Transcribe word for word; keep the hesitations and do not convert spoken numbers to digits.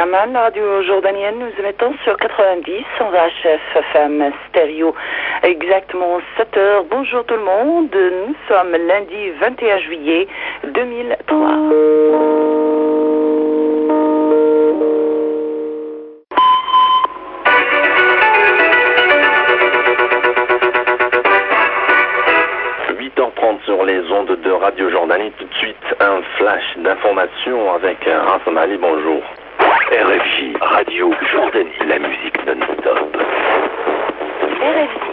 Yaman, la radio jordanienne. Nous émettons sur quatre-vingt-dix, en V H F F M stéréo. Exactement sept heures. Bonjour tout le monde. Nous sommes lundi vingt et un juillet deux mille trois. Sur les ondes de Radio Jordanie, tout de suite un flash d'information avec Hassan Ali, bonjour. R F J, Radio Jordanie, la musique non-stop. R F J.